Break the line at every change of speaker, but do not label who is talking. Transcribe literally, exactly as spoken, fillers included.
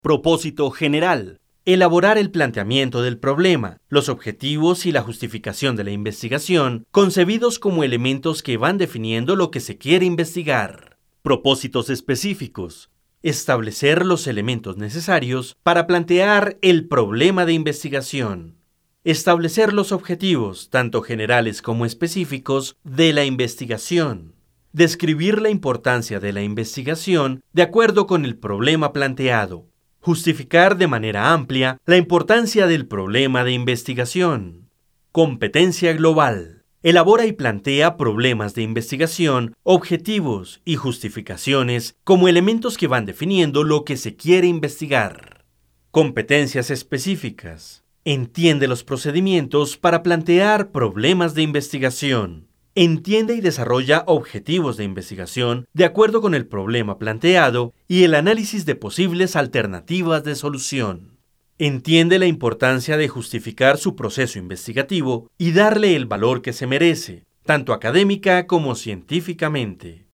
Propósito general. Elaborar el planteamiento del problema, los objetivos y la justificación de la investigación, concebidos como elementos que van definiendo lo que se quiere investigar. Propósitos específicos. Establecer los elementos necesarios para plantear el problema de investigación. Establecer los objetivos, tanto generales como específicos, de la investigación. Describir la importancia de la investigación de acuerdo con el problema planteado. Justificar de manera amplia la importancia del problema de investigación. Competencia global. Elabora y plantea problemas de investigación, objetivos y justificaciones como elementos que van definiendo lo que se quiere investigar. Competencias específicas. Entiende los procedimientos para plantear problemas de investigación. Entiende y desarrolla objetivos de investigación de acuerdo con el problema planteado y el análisis de posibles alternativas de solución. Entiende la importancia de justificar su proceso investigativo y darle el valor que se merece, tanto académica como científicamente.